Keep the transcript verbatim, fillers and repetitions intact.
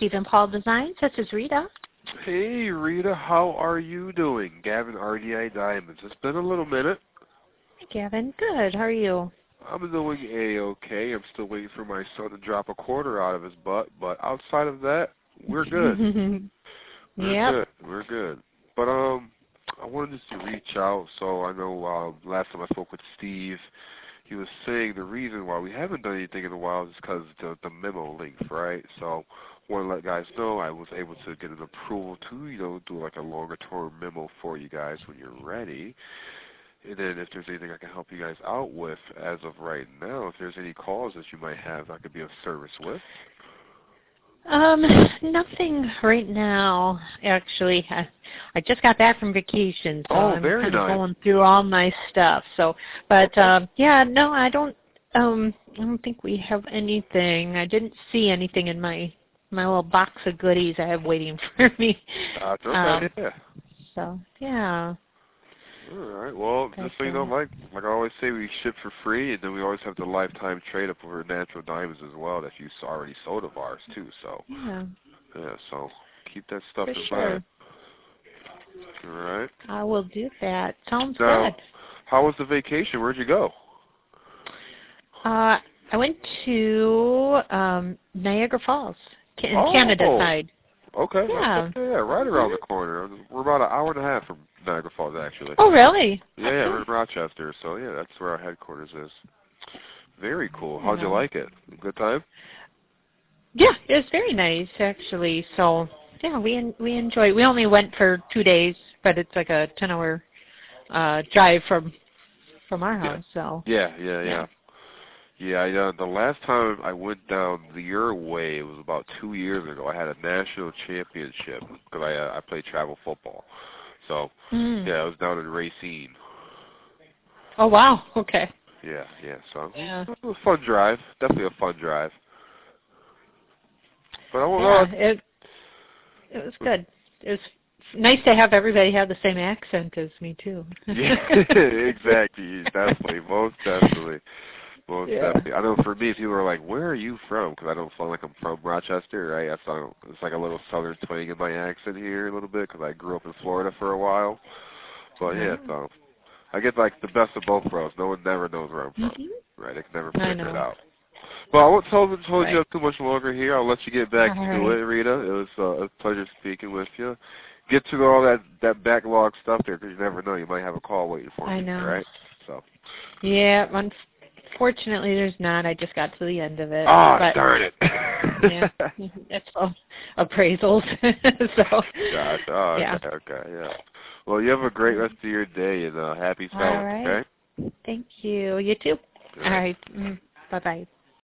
Stephen Paul Designs. This is Rita. Hey, Rita, how are you doing? Gavin, R D I Diamonds. It's been a little minute. Hey, Gavin. Good. How are you? I'm doing A-okay. I'm still waiting for my son to drop a quarter out of his butt, but outside of that, we're good. We're Yep. good. We're good. But um, I wanted just to reach out. So I know uh, last time I spoke with Steve, he was saying the reason why we haven't done anything in a while is because the the memo length, right? So I want to let guys know I was able to get an approval to, you know, do like a longer term memo for you guys when you're ready. And then if there's anything I can help you guys out with as of right now, if there's any calls that you might have I could be of service with. Um, nothing right now. Actually, I, I just got back from vacation, so Oh, I'm very kind of nice. going through all my stuff. So, but Okay. um, yeah, no, I don't. Um, I don't think we have anything. I didn't see anything in my my little box of goodies I have waiting for me. That's okay. Um, Yeah. so yeah. All right. Well, But, just so you know, uh, like like I always say, we ship for free, and then we always have the lifetime trade up over natural diamonds as well that you already sold of ours too. So yeah, yeah. So keep that stuff for in sure. mind. All right. I will do that. Sounds Now, good. how was the vacation? Where'd you go? Uh, I went to um, Niagara Falls, ca- in Oh. Canada side. Okay. Yeah. Okay. Yeah. Right around Mhm. the corner. We're about an hour and a half from Niagara Falls, actually. Oh, really? Yeah. Yeah. We're Okay. in Rochester, so yeah, that's where our headquarters is. Very cool. How'd you Yeah. like it? Good time? Yeah, it was very nice actually. So yeah, we en- we enjoyed. We only went for two days, but it's like a ten hour uh, drive from from our Yeah. house. So Yeah. Yeah. yeah. Yeah. Yeah, I, uh, the last time I went down the your way, it was about two years ago. I had a national championship because I uh, I played travel football. So Mm. yeah, I was down in Racine. Oh wow. Okay. Yeah, yeah. So it Yeah. was, it was a fun drive. Definitely a fun drive. But I won't. Yeah. Uh, It it was good. It was nice to have everybody have the same accent as me too. yeah, exactly. Definitely, most definitely, most Yeah. definitely. I know for me, people are like, "Where are you from?" Because I don't sound like I'm from Rochester, right? I sound it's like a little southern twang in my accent here a little bit because I grew up in Florida for a while. But yeah, Oh. so I get like the best of both worlds. No one never knows where I'm from, Mhm. right? They can never I figure it know. out. But I won't hold, hold you Right. up too much longer here. I'll let you get back All to it, right. Rita. It was uh, a pleasure speaking with you. Get to all that that backlog stuff there, because you never know. You might have a call waiting for I me. All know. right. So. Yeah. Unfortunately, there's not. I just got to the end of it. Ah, But darn it. yeah, it's all appraisals. So. Gotcha. Oh, Yeah. okay. Okay. Yeah. Well, you have a great rest of your day and uh, happy All selling. right. Okay. Thank you. You too. All All right. right. Mm, bye bye.